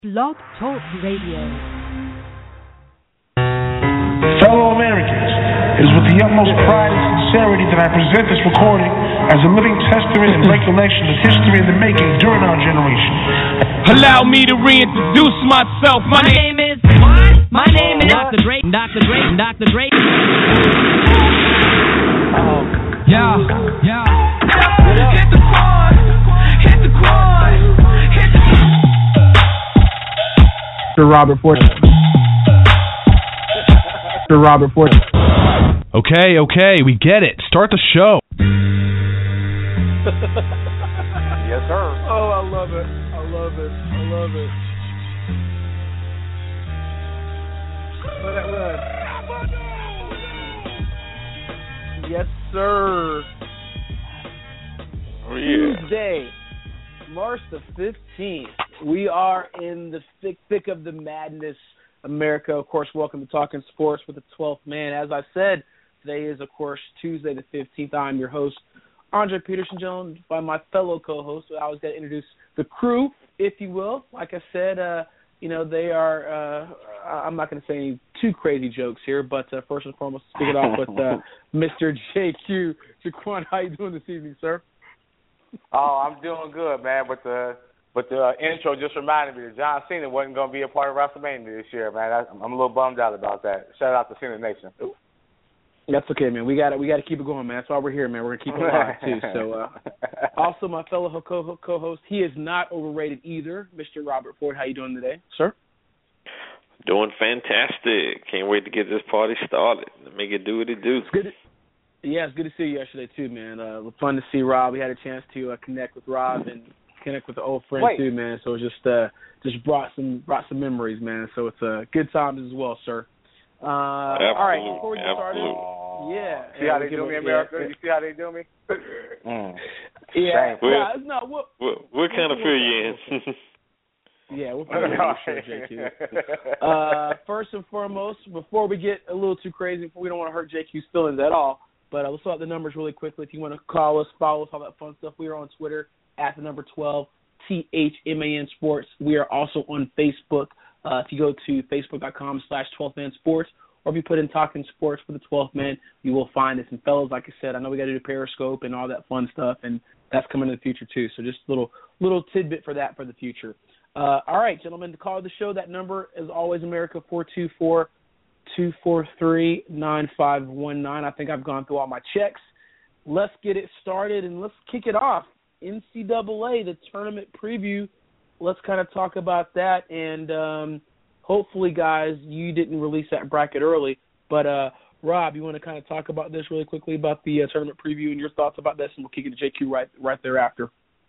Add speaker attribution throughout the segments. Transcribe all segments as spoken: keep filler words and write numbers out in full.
Speaker 1: Blog Talk Radio.
Speaker 2: Fellow Americans, it is with the utmost pride and sincerity that I present this recording as a living testament and recollection of history in the making during our generation.
Speaker 3: Allow me to reintroduce myself. My,
Speaker 4: My name is what? My name is Doctor Dre. Doctor Dre. Doctor Dre.
Speaker 3: oh, yeah, yeah.
Speaker 4: Hit the quad. Hit the quad. Hit the
Speaker 5: Mister Robert Ford. Mister Robert Ford.
Speaker 6: Okay, okay, we get it. Start the show.
Speaker 7: Yes, sir.
Speaker 5: Oh, I love it. I love it. I love it. Let that run. Yes, sir.
Speaker 7: Oh, yeah.
Speaker 5: Tuesday, March the fifteenth. We are in the thick, thick of the madness, America. Of course, welcome to Talking Sports with the twelfth man. As I said, today is, of course, Tuesday the fifteenth. I'm your host, Andre Peterson, joined by my fellow co-host. I always got to introduce the crew, if you will. Like I said, uh, you know, they are, uh, I'm not going to say any too crazy jokes here, but uh, first and foremost, speak it off with uh, Mister J Q. Jaquan, how you doing this evening, sir?
Speaker 7: Oh, I'm doing good, man. But the but the uh, intro just reminded me that John Cena wasn't going to be a part of WrestleMania this year, man. I, I'm a little bummed out about that. Shout out to Cena Nation.
Speaker 5: That's okay, man. We got We got to keep it going, man. That's why we're here, man. We're gonna keep it alive too. So, uh, also my fellow co- co-host, he is not overrated either, Mister Robert Ford. How you doing today, sir?
Speaker 8: Doing fantastic. Can't wait to get this party started. Make it do what it do.
Speaker 5: It's good. To, yeah, it's good to see you yesterday too, man. Uh, fun to see Rob. We had a chance to uh, connect with Rob and connect with the old friend
Speaker 7: Wait.
Speaker 5: too, man. So it just uh, just brought some brought some memories, man. So it's uh, good times as well, sir. Uh, all right, before we get started, yeah.
Speaker 7: See how
Speaker 5: yeah,
Speaker 7: they do me,
Speaker 5: yeah,
Speaker 7: America?
Speaker 5: yeah.
Speaker 7: You see how they do me? mm.
Speaker 5: Yeah,
Speaker 8: Well,
Speaker 5: yeah, it's not what.
Speaker 8: What, what kind of fear you in?
Speaker 5: Yeah, we'll put it on the show, J Q. Uh, first and foremost, before we get a little too crazy, we don't want to hurt J Q's feelings at all, but uh, let's start the numbers really quickly. If you want to call us, follow us, all that fun stuff, we are on Twitter at the number twelve, T H M A N Sports. We are also on Facebook. Uh, if you go to facebook.com slash 12th man sports, or if you put in Talking Sports for the twelfth man, you will find us. And fellas, like I said, I know we got to do Periscope and all that fun stuff, and that's coming in the future too. So just a little little tidbit for that for the future. Uh, all right, gentlemen, to call the show, that number is always America, four two four, two four three, nine five one nine. I think I've gone through all my checks. Let's get it started, and let's kick it off. N C double A, the tournament preview. Let's kind of talk about that, and um, hopefully, guys, you didn't release that bracket early. But, uh, Rob, you want to kind of talk about this really quickly, about the uh, tournament preview and your thoughts about this, and we'll kick it to J Q right right thereafter.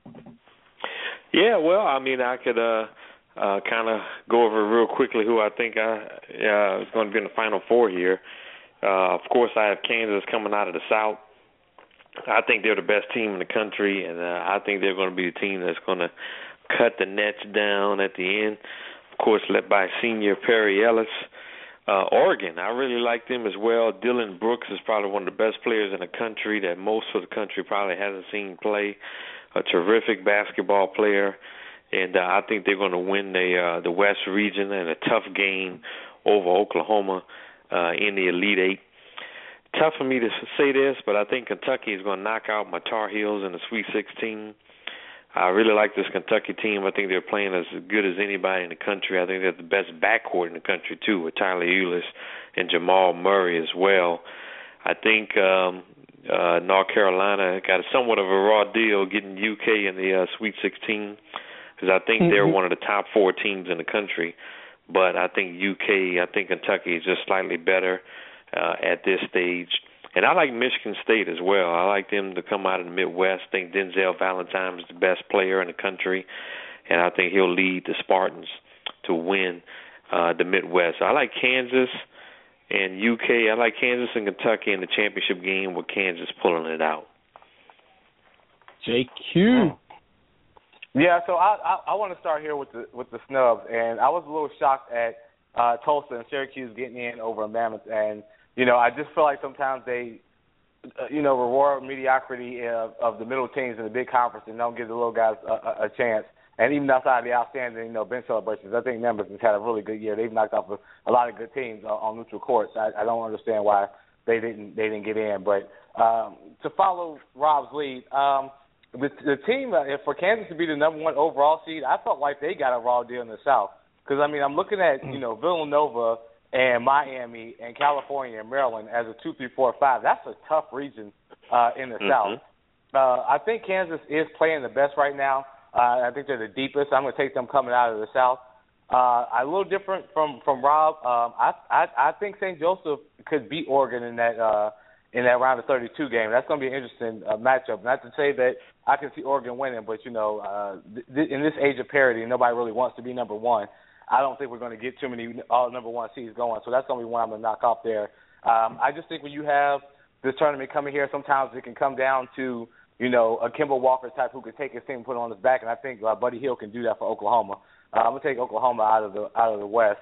Speaker 8: Yeah, well, I mean, I could uh, uh, kind of go over real quickly who I think I, uh, is going to be in the Final Four here. Uh, of course, I have Kansas coming out of the South. I think they're the best team in the country, and uh, I think they're going to be the team that's going to cut the nets down at the end. Of course, led by senior Perry Ellis. Uh, Oregon, I really like them as well. Dylan Brooks is probably one of the best players in the country that most of the country probably hasn't seen play. A terrific basketball player, and uh, I think they're going to win the uh, the West region in a tough game over Oklahoma uh, in the Elite Eight. Tough for me to say this, but I think Kentucky is going to knock out my Tar Heels in the Sweet sixteen. I really like this Kentucky team. I think they're playing as good as anybody in the country. I think they're the best backcourt in the country, too, with Tyler Ulis and Jamal Murray as well. I think um, uh, North Carolina got a somewhat of a raw deal getting U K in the uh, Sweet sixteen because I think they're one of the top four teams in the country. But I think U K, I think Kentucky is just slightly better uh, at this stage. And I like Michigan State as well. I like them to come out of the Midwest. I think Denzel Valentine is the best player in the country, and I think he'll lead the Spartans to win uh, the Midwest. I like Kansas and U K. I like Kansas and Kentucky in the championship game with Kansas pulling it out.
Speaker 5: J Q.
Speaker 7: Yeah, so I, I I want to start here with the with the snubs, and I was a little shocked at uh, Tulsa and Syracuse getting in over Mammoth, and you know I just feel like sometimes they, uh, you know, reward mediocrity of, of the middle teams in the big conference and don't give the little guys a, a, a chance. And even outside the outstanding, you know, bench celebrations, I think Memphis has had a really good year. They've knocked off a, a lot of good teams on, on neutral courts. I, I don't understand why they didn't they didn't get in. But um, to follow Rob's lead, um, the, the team uh, for Kansas to be the number one overall seed, I felt like they got a raw deal in the South. Because I mean, I'm looking at you know Villanova and Miami and California and Maryland as a two, three, four, five. That's a tough region uh, in the mm-hmm. South. Uh, I think Kansas is playing the best right now. Uh, I think they're the deepest. I'm going to take them coming out of the South. Uh, a little different from from Rob. Um, I, I I think Saint Joseph could beat Oregon in that uh, in that round of thirty-two game. That's going to be an interesting uh, matchup. Not to say that I can see Oregon winning, but you know, uh, th- in this age of parity, nobody really wants to be number one. I don't think we're going to get too many all number one seeds going. So that's going to be one I'm going to knock off there. Um, I just think when you have this tournament coming here, sometimes it can come down to you know, a Kimball Walker type who can take his team and put it on his back, and I think uh, Buddy Hield can do that for Oklahoma. Uh, I'm gonna take Oklahoma out of the out of the West,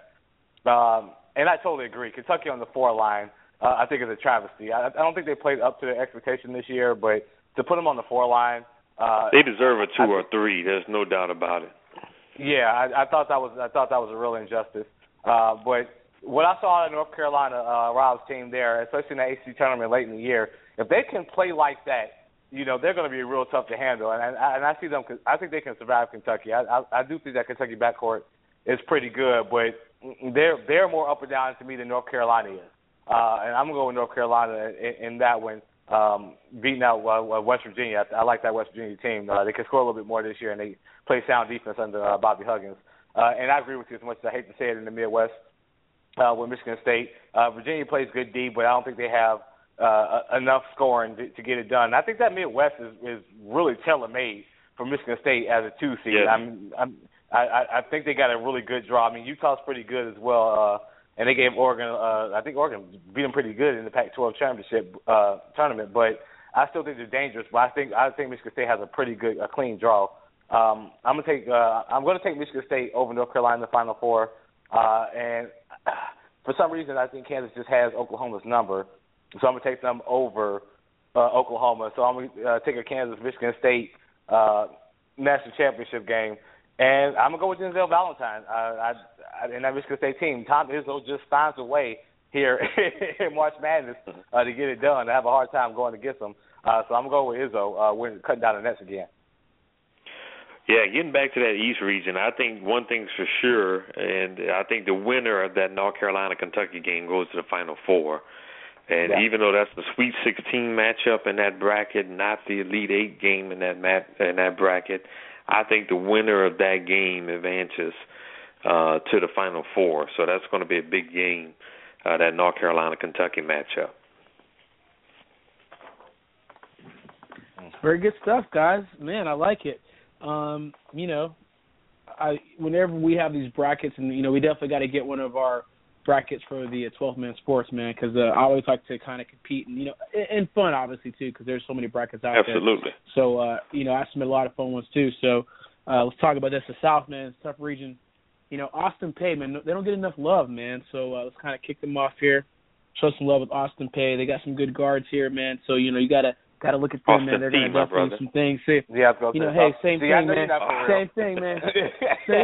Speaker 7: um, and I totally agree. Kentucky on the four line, uh, I think is a travesty. I, I don't think they played up to their expectation this year, but to put them on the four line, uh,
Speaker 8: they deserve a two
Speaker 7: I,
Speaker 8: or three. There's no doubt about it.
Speaker 7: Yeah, I, I thought that was I thought that was a real injustice. Uh, but what I saw out of North Carolina, uh, Rob's team there, especially in the A C C tournament late in the year, if they can play like that, you know, they're going to be real tough to handle. And, and, and I see them, I think they can survive Kentucky. I, I, I do think that Kentucky backcourt is pretty good, but they're they're more up and down to me than North Carolina is. Uh, and I'm going to go with North Carolina in, in that one, um, beating out uh, West Virginia. I, I like that West Virginia team. Uh, they can score a little bit more this year, and they play sound defense under uh, Bobby Huggins. Uh, and I agree with you as much as I hate to say it in the Midwest uh, with Michigan State. Uh, Virginia plays good D, but I don't think they have Uh, enough scoring to, to get it done. I think that Midwest is, is really tailor-made for Michigan State as a two seed.
Speaker 8: Yeah.
Speaker 7: I'm, I'm, I, I think they got a really good draw. I mean, Utah's pretty good as well, uh, and they gave Oregon. Uh, I think Oregon beat them pretty good in the Pac twelve championship uh, tournament. But I still think they're dangerous. But I think I think Michigan State has a pretty good, a clean draw. Um, I'm gonna take uh, I'm gonna take Michigan State over North Carolina in the Final Four, uh, and for some reason I think Kansas just has Oklahoma's number. So I'm going to take them over uh, Oklahoma. So I'm going to uh, take a Kansas-Michigan State uh, national championship game. And I'm going to go with Denzel Valentine uh, I, I, in that Michigan State team. Tom Izzo just finds a way here in March Madness uh, to get it done. I have a hard time going against them. Uh, so I'm going to go with Izzo uh, when cutting down the nets again.
Speaker 8: Yeah, getting back to that East region, I think one thing's for sure, and I think the winner of that North Carolina-Kentucky game goes to the Final Four. And yeah. even though that's the Sweet sixteen matchup in that bracket, not the Elite Eight game in that mat, in that bracket, I think the winner of that game advances uh, to the Final Four. So that's going to be a big game, uh, that North Carolina-Kentucky matchup.
Speaker 5: Very good stuff, guys. Man, I like it. Um, you know, I whenever we have these brackets, and you know, we definitely got to get one of our brackets for the twelve-man sports, man, because uh, I always like to kind of compete, and you know, and fun obviously too, because there's so many brackets out
Speaker 8: Absolutely.
Speaker 5: there. So, uh, you know, I submit a lot of fun ones too. So, uh, let's talk about this. The South, man, it's a tough region. You know, Austin Peay, man, they don't get enough love, man. So uh, let's kind of kick them off here. Show some love with Austin Peay. They got some good guards here, man. So you know, you gotta gotta look at them,
Speaker 8: Austin
Speaker 5: man. They're gonna
Speaker 8: P,
Speaker 5: definitely do some things. See,
Speaker 7: yeah,
Speaker 5: you know, hey, same
Speaker 7: See,
Speaker 5: thing, man. Same thing, man. Same.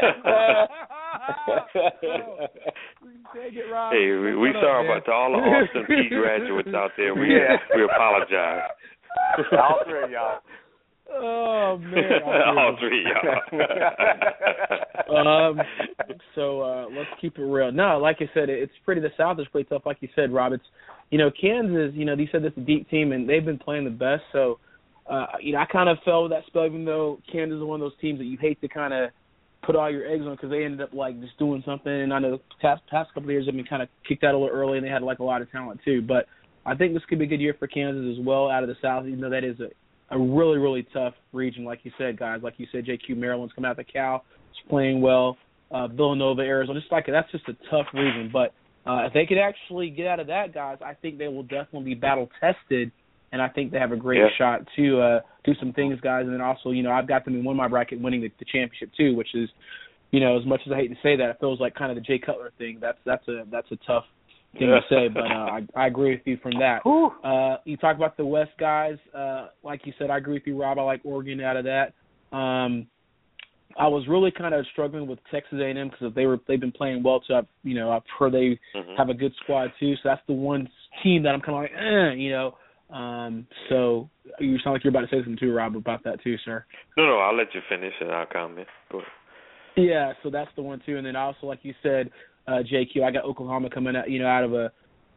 Speaker 8: Hey, we, we sorry about to all the Austin Peay graduates out there. We yeah. we apologize.
Speaker 7: All three of y'all.
Speaker 5: Oh man,
Speaker 8: all three of
Speaker 5: y'all. um, so uh, let's keep it real. No, like I said, it's pretty. The South is pretty tough, like you said, Rob. It's you know Kansas. You know, they said this is a deep team, and they've been playing the best. So uh, you know, I kind of fell with that spell, even though Kansas is one of those teams that you hate to kind of put all your eggs on because they ended up like just doing something. And I know the past, past couple of years have been kind of kicked out a little early, and they had like a lot of talent too. But I think this could be a good year for Kansas as well out of the South, even though that is a, a really, really tough region, like you said, guys. Like you said, J Q Maryland's coming out of the Cal, it's playing well. Uh, Villanova, Arizona, just like that's just a tough region. But uh, if they could actually get out of that, guys, I think they will definitely be battle tested. And I think they have a great
Speaker 8: yeah.
Speaker 5: shot to uh, do some things, guys. And then also, you know, I've got them in one of my bracket winning the, the championship too, which is, you know, as much as I hate to say that, it feels like kind of the Jay Cutler thing. That's that's a that's a tough thing to say, but uh, I, I agree with you from that. Uh, you talk about the West guys, uh, like you said, I agree with you, Rob. I like Oregon out of that. Um, I was really kind of struggling with Texas A and M because they were they've been playing well too. I've, you know, I've heard they mm-hmm. have a good squad too. So that's the one team that I'm kind of like, eh, you know. Um, so you sound like you're about to say something too, Rob, about that too, sir.
Speaker 8: No, no, I'll let you finish and I'll comment. Go ahead.
Speaker 5: Yeah, so that's the one too. And then also, like you said, uh, J Q, I got Oklahoma coming out, you know, out of a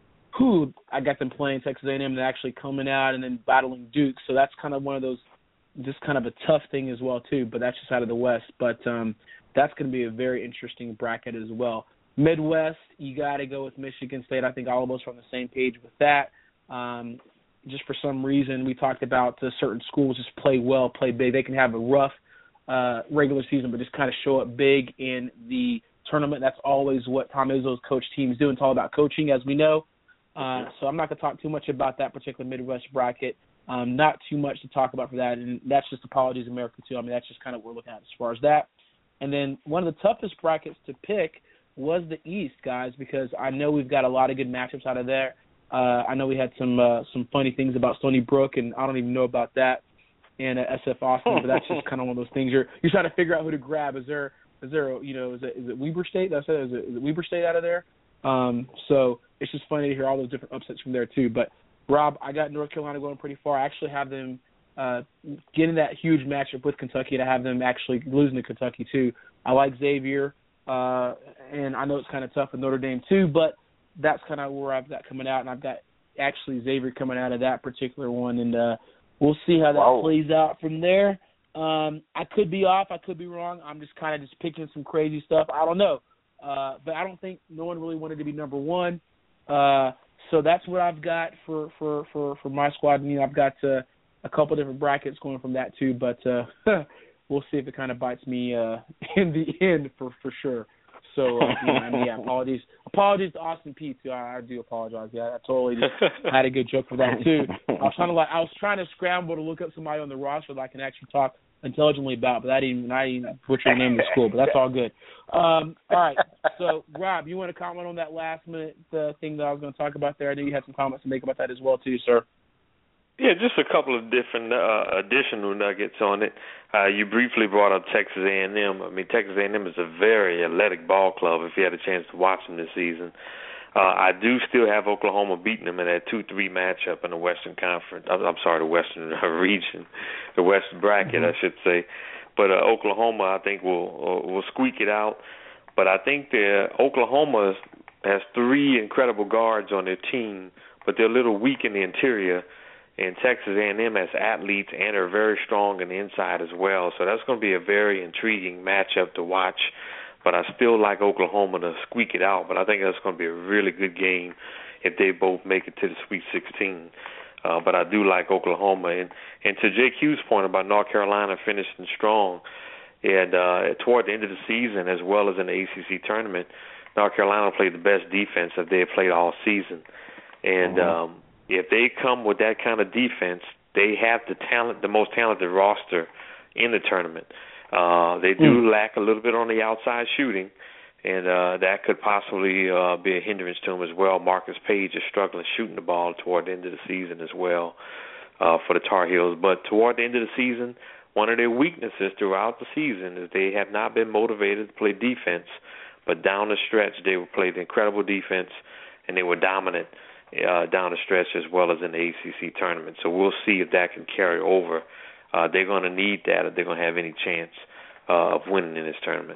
Speaker 5: who I got them playing Texas A and M and actually coming out and then battling Duke. So that's kind of one of those. Just kind of a tough thing as well, too, but that's just out of the West. But um, that's going to be a very interesting bracket as well. Midwest, you got to go with Michigan State. I think all of us are on the same page with that. Um, just for some reason, we talked about uh, certain schools just play well, play big. They can have a rough uh, regular season, but just kind of show up big in the tournament. That's always what Tom Izzo's coach teams do. It's all about coaching, as we know. Uh, so I'm not going to talk too much about that particular Midwest bracket. Um, not too much to talk about for that, and that's just Apologies America, too. I mean, that's just kind of what we're looking at as far as that. And then one of the toughest brackets to pick was the East, guys, because I know we've got a lot of good matchups out of there. Uh, I know we had some uh, some funny things about Stony Brook, and I don't even know about that, and uh, S F Austin, but that's just kind of one of those things. You're you're trying to figure out who to grab. Is there, is there, you know, is it, is it Weber State? That's it. Is it, is it Weber State out of there? Um, so it's just funny to hear all those different upsets from there, too. But Rob, I got North Carolina going pretty far. I actually have them uh, getting that huge matchup with Kentucky, to have them actually losing to Kentucky, too. I like Xavier, uh, and I know it's kind of tough with Notre Dame, too, but that's kind of where I've got coming out, and I've got actually Xavier coming out of that particular one, and uh, we'll see how that wow. plays out from there. Um, I could be off. I could be wrong. I'm just kind of just picking some crazy stuff. I don't know. Uh, but I don't think no one really wanted to be number one. Uh So that's what I've got for, for, for, for my squad. I mean, I've got uh, a couple different brackets going from that too, but uh, we'll see if it kind of bites me uh, in the end for, for sure. So, uh, you know, I mean, yeah, apologies. Apologies to Austin P too. I, I do apologize. Yeah, I totally just had a good joke for that too. I was trying to like, I was trying to scramble to look up somebody on the roster that I can actually talk intelligently about, but I didn't, I didn't butcher the name of the school, but that's all good. Um, all right. So, Rob, you want to comment on that last minute uh, thing that I was going to talk about there? I know you had some comments to make about that as well, too, sir.
Speaker 8: Yeah, just a couple of different uh, additional nuggets on it. Uh, you briefly brought up Texas A and M. I mean, Texas A and M is a very athletic ball club if you had a chance to watch them this season. Uh, I do still have Oklahoma beating them in that two three matchup in the Western Conference. I'm, I'm sorry, the Western region, the Western bracket, mm-hmm. I should say. But uh, Oklahoma, I think, will will squeak it out. But I think that Oklahoma has three incredible guards on their team, but they're a little weak in the interior. And Texas A and M has athletes and are very strong in the inside as well. So that's going to be a very intriguing matchup to watch. But I still like Oklahoma to squeak it out. But I think that's going to be a really good game if they both make it to the Sweet sixteen. Uh, but I do like Oklahoma. And, and to J Q's point about North Carolina finishing strong, and uh, toward the end of the season as well as in the A C C tournament, North Carolina played the best defense that they have played all season. And mm-hmm. um, if they come with that kind of defense, they have the talent, the most talented roster in the tournament. Uh, they do mm. lack a little bit on the outside shooting, and uh, that could possibly uh, be a hindrance to them as well. Marcus Page is struggling shooting the ball toward the end of the season as well uh, for the Tar Heels. But toward the end of the season, one of their weaknesses throughout the season is they have not been motivated to play defense. But down the stretch, they played incredible defense, and they were dominant uh, down the stretch as well as in the A C C tournament. So we'll see if that can carry over. Uh, they're going to need that if they're going to have any chance uh, of winning in this tournament.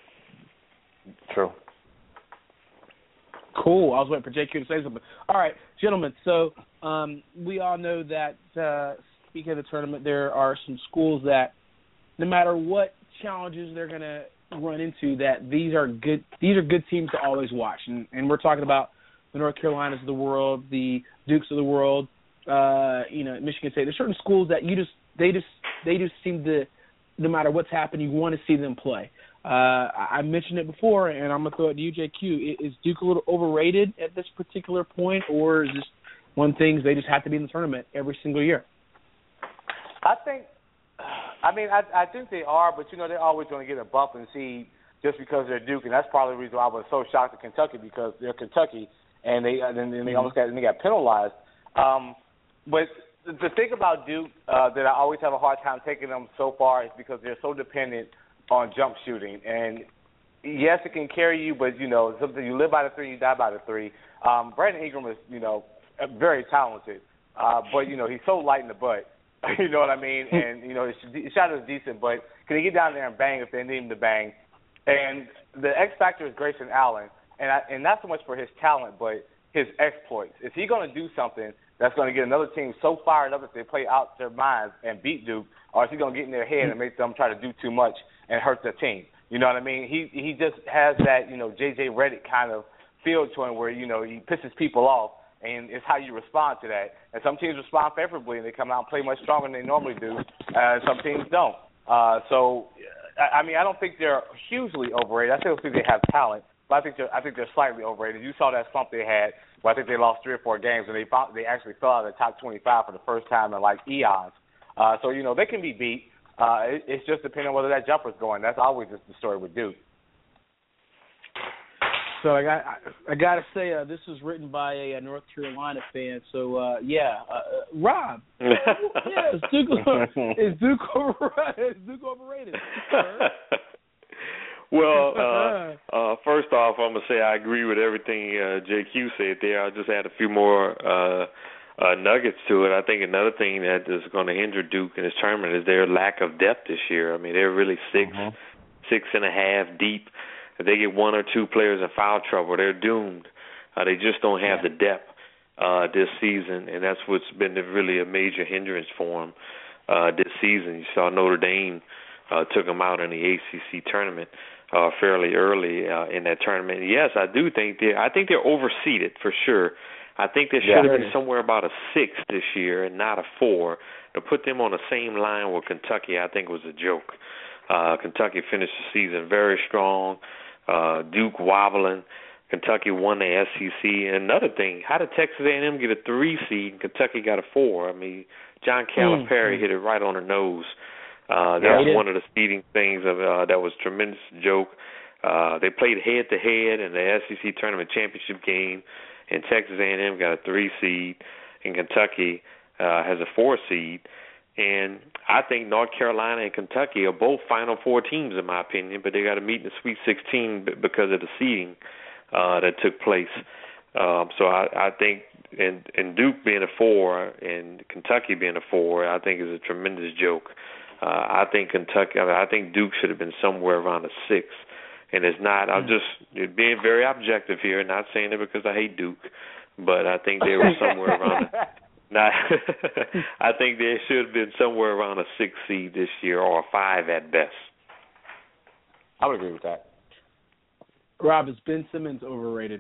Speaker 7: True.
Speaker 5: Cool. I was waiting for J Q to say something. All right, gentlemen, so um, we all know that, uh, speaking of the tournament, there are some schools that no matter what challenges they're going to run into, that these are good These are good teams to always watch. And, and we're talking about the North Carolinas of the world, the Dukes of the world, uh, you know, Michigan State. There's certain schools that you just They just they just seem to, no matter what's happening, you want to see them play. Uh, I mentioned it before, and I'm going to throw it to you, J Q. Is Duke a little overrated at this particular point, or is this one thing they just have to be in the tournament every single year?
Speaker 7: I think, I mean, I, I think they are, but, you know, they're always going to get a bump and see just because they're Duke, and that's probably the reason why I was so shocked at Kentucky, because they're Kentucky, and they and then they almost got, and they got penalized. Um, but the thing about Duke uh, that I always have a hard time taking them so far is because they're so dependent on jump shooting. And yes, it can carry you, but, you know, something you live by the three, you die by the three. Um, Brandon Ingram is, you know, very talented, uh, but, you know, he's so light in the butt. You know what I mean? And, you know, his, his shot is decent, but can he get down there and bang if they need him to bang? And the X factor is Grayson Allen, and I, and not so much for his talent, but his exploits. Is he going to do something that's going to get another team so fired up that they play out their minds and beat Duke, or is he going to get in their head and make them try to do too much and hurt the team? You know what I mean? He he just has that, you know, J J Redick kind of feel to him where, you know, he pisses people off, and it's how you respond to that. And some teams respond favorably, and they come out and play much stronger than they normally do, and some teams don't. Uh, so, I mean, I don't think they're hugely overrated. I still think they have talent, but I think they're, I think they're slightly overrated. You saw that slump they had where I think they lost three or four games, and they found, they actually fell out of the top twenty-five for the first time in, like, eons. Uh, so, you know, they can be beat. Uh, it, it's just depending on whether that jumper's going. That's always just the story with Duke.
Speaker 5: So I got I, I got to say uh, this was written by a, a North Carolina fan. So uh, yeah, uh, Rob, yeah, is Duke is Duke overrated? Is Duke overrated?
Speaker 8: Well, uh, uh, first off, I'm gonna say I agree with everything uh, J Q said there. I just add a few more uh, uh, nuggets to it. I think another thing that is going to hinder Duke in this tournament is their lack of depth this year. I mean, they're really six, mm-hmm. six and a half deep. If they get one or two players in foul trouble, they're doomed. Uh, they just don't have yeah. the depth uh, this season, and that's what's been really a major hindrance for them uh, this season. You saw Notre Dame uh, took them out in the A C C tournament uh, fairly early uh, in that tournament. Yes, I do think they. I think they're overseeded for sure. I think they should have yeah. been somewhere about a six this year and not a four. To put them on the same line with Kentucky, I think was a joke. Uh, Kentucky finished the season very strong. Uh, Duke wobbling. Kentucky won the S E C. And another thing, how did Texas A and M get a three seed and Kentucky got a four? I mean, John Calipari mm-hmm. hit it right on the nose. Uh, that yeah, was one of the seeding things of uh, that was a tremendous joke. Uh, they played head to head in the S E C tournament championship game, and Texas A and M got a three seed, and Kentucky uh, has a four seed. And I think North Carolina and Kentucky are both Final Four teams, in my opinion, but they got to meet in the Sweet sixteen because of the seeding uh, that took place. Um, so I, I think, and, and Duke being a four and Kentucky being a four, I think is a tremendous joke. Uh, I think Kentucky, I, mean, I think Duke should have been somewhere around a six, and it's not. I'm just being very objective here, not saying it because I hate Duke, but I think they were somewhere around. A, Not, I think there should have been somewhere around a six seed this year or a five at best.
Speaker 7: I would agree with that.
Speaker 5: Rob, is Ben Simmons overrated?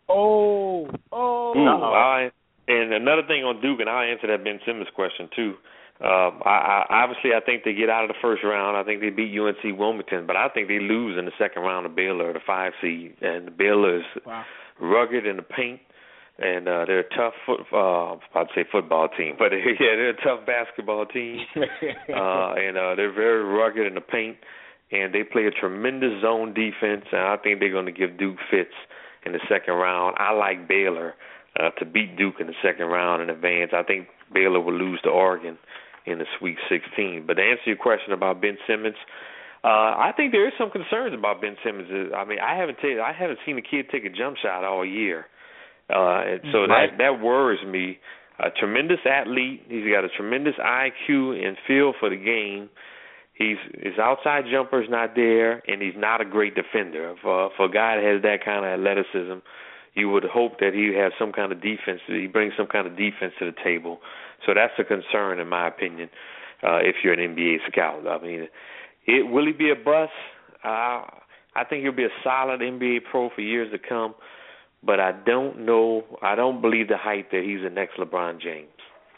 Speaker 5: Oh, oh.
Speaker 8: Ooh, I, and another thing on Duke, and I'll answer that Ben Simmons question too. Um, I, I, obviously, I think they get out of the first round. I think they beat U N C Wilmington, but I think they lose in the second round of Baylor, the five seed. And Baylor is wow. rugged in the paint. And uh, they're a tough foot. Uh, I'd say football team, but yeah, they're a tough basketball team. uh, and uh, they're very rugged in the paint, and they play a tremendous zone defense. And I think they're going to give Duke fits in the second round. I like Baylor uh, to beat Duke in the second round in advance. I think Baylor will lose to Oregon in the Sweet sixteen. But to answer your question about Ben Simmons, uh, I think there is some concerns about Ben Simmons. I mean, I haven't t- I haven't seen a kid take a jump shot all year. Uh, so right. that that worries me. A tremendous athlete. He's got a tremendous I Q and feel for the game. He's his outside jumper's not there, and he's not a great defender. For for a guy that has that kind of athleticism, you would hope that he has some kind of defense. He brings some kind of defense to the table. So that's a concern, in my opinion. Uh, if you're an N B A scout, I mean, it will he be a bust? Uh, I think he'll be a solid N B A pro for years to come. But I don't know, I don't believe the hype that he's the next LeBron James.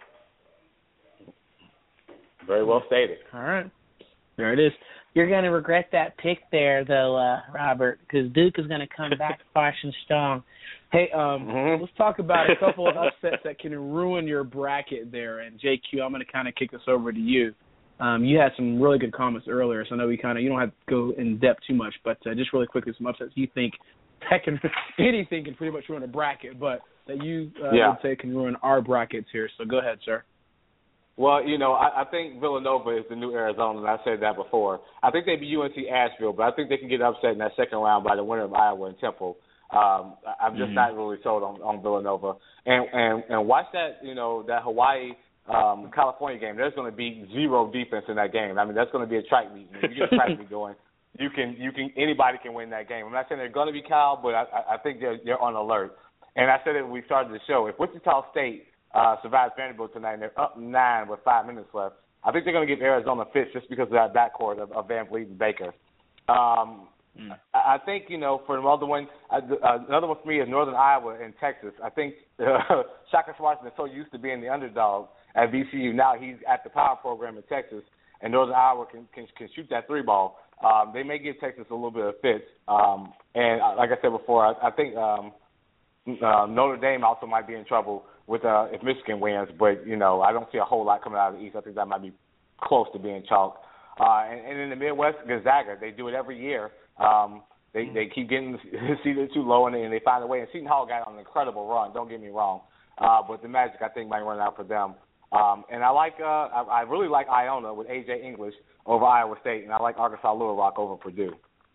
Speaker 7: Very well stated.
Speaker 5: All right. There it is.
Speaker 9: You're going to regret that pick there, though, uh, Robert, because Duke is going to come back fresh and strong.
Speaker 5: Hey, um, mm-hmm. let's talk about a couple of upsets that can ruin your bracket there. And, J Q, I'm going to kind of kick this over to you. Um, you had some really good comments earlier, so I know we kind of, you don't have to go in depth too much, but uh, just really quickly, some upsets you think that can, anything can pretty much ruin a bracket, but that you uh, yeah. would say can ruin our brackets here. So go ahead, sir.
Speaker 7: Well, you know, I, I think Villanova is the new Arizona, and I said that before. I think they'd be U N C Asheville, but I think they can get upset in that second round by the winner of Iowa and Temple. Um, I'm just mm-hmm. not really sold on, on Villanova. And, and and watch that, you know, that Hawaii um, California game. There's going to be zero defense in that game. I mean, that's going to be a track meet. If you get a track meet going, you can you can anybody can win that game. I'm not saying they're going to be Cal, but I, I think they're they're on alert. And I said it when we started the show. If Wichita State uh, survives Vanderbilt tonight and they're up nine with five minutes left, I think they're going to give Arizona fits just because of that backcourt of, of Van Vliet and Baker. Um, mm. I, I think, you know, for another one, uh, another one for me is Northern Iowa and Texas. I think uh, Shaka Swanson is so used to being the underdog at V C U. Now he's at the power program in Texas, and Northern Iowa can can, can shoot that three ball. Um, they may give Texas a little bit of fits. Um, and uh, like I said before, I, I think um, uh, Notre Dame also might be in trouble with uh, if Michigan wins. But, you know, I don't see a whole lot coming out of the East. I think that might be close to being chalk. Uh, and, and in the Midwest, Gonzaga, they do it every year. Um, they they keep getting seated too low, and they, and they find a way. And Seton Hall got on an incredible run. Don't get me wrong, uh, but the Magic I think might run out for them. Um, and I like uh, I, I really like Iona with A J English over Iowa State, and I like Arkansas Little Rock over Purdue.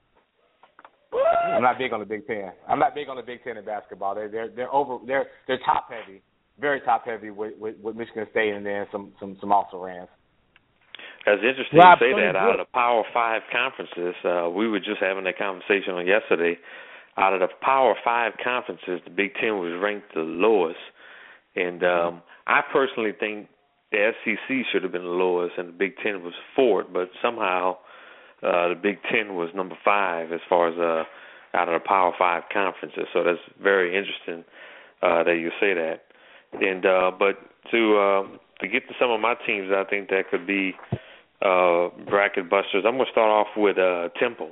Speaker 7: I'm not big on the Big Ten. I'm not big on the Big Ten in basketball. They're they're they're over they're they're top heavy, very top heavy with, with, with Michigan State, and then some some some also rans.
Speaker 8: That's interesting Rob, you say that. Out of the Power Five conferences, uh, we were just having that conversation on yesterday. Out of the Power Five conferences, the Big Ten was ranked the lowest. And um, I personally think the S E C should have been the lowest and the Big Ten was fourth, but somehow uh, the Big Ten was number five as far as uh, out of the Power Five conferences. So that's very interesting uh, that you say that. And uh, but to uh, to get to some of my teams, I think that could be uh, bracket busters. I'm going to start off with uh, Temple.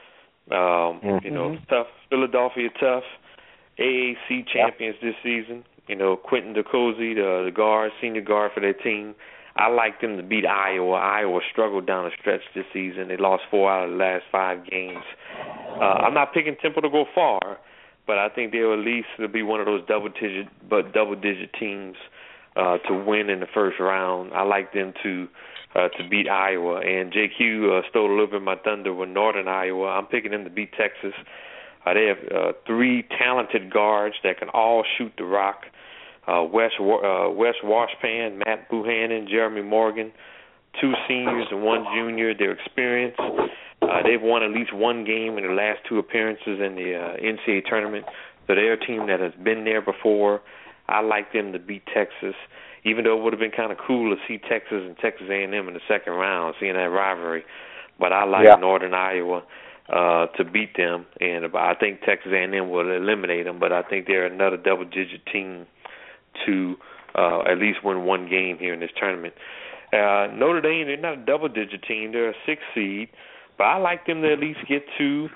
Speaker 8: Um, mm-hmm. You know, tough Philadelphia, tough A A C champions this season. You know, Quentin DeCozy, the, the guard, senior guard for their team. I like them to beat Iowa. Iowa struggled down the stretch this season. They lost four out of the last five games. Uh, I'm not picking Temple to go far, but I think they'll at least be one of those double-digit, but double-digit teams uh, to win in the first round. I like them to uh, to beat Iowa. And J Q uh, stole a little bit of my thunder with Northern Iowa. I'm picking them to beat Texas. Uh, they have uh, three talented guards that can all shoot the rock. Uh, Wes, uh, Wes Washpan, Matt Buchanan, Jeremy Morgan, two seniors and one junior. They're experienced. Uh, they've won at least one game in their last two appearances in the uh, N C double A tournament. So they're a team that has been there before. I like them to beat Texas, even though it would have been kind of cool to see Texas and Texas A and M in the second round, seeing that rivalry. But I like yeah. Northern Iowa uh, to beat them, and I think Texas A and M will eliminate them, but I think they're another double-digit team to uh, at least win one game here in this tournament. Uh, Notre Dame, they're not a double-digit team. They're a sixth seed, but I like them to at least get to